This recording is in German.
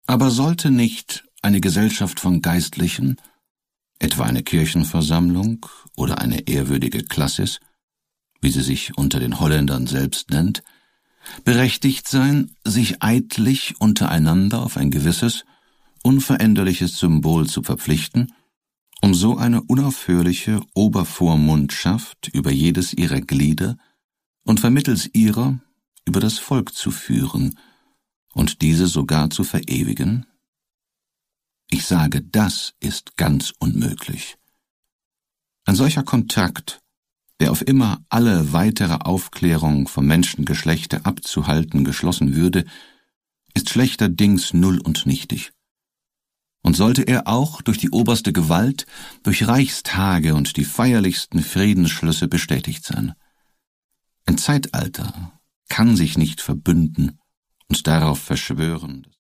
Aber sollte nicht eine Gesellschaft von Geistlichen, etwa eine Kirchenversammlung oder eine ehrwürdige Klassis, wie sie sich unter den Holländern selbst nennt, berechtigt sein, sich eidlich untereinander auf ein gewisses, unveränderliches Symbol zu verpflichten, um so eine unaufhörliche Obervormundschaft über jedes ihrer Glieder und vermittels ihrer über das Volk zu führen und diese sogar zu verewigen? Ich sage, das ist ganz unmöglich. Ein solcher Kontakt, der auf immer alle weitere Aufklärung vom Menschengeschlechte abzuhalten geschlossen würde, ist schlechterdings null und nichtig. Und sollte er auch durch die oberste Gewalt, durch Reichstage und die feierlichsten Friedensschlüsse bestätigt sein. Ein Zeitalter kann sich nicht verbünden und darauf verschwören,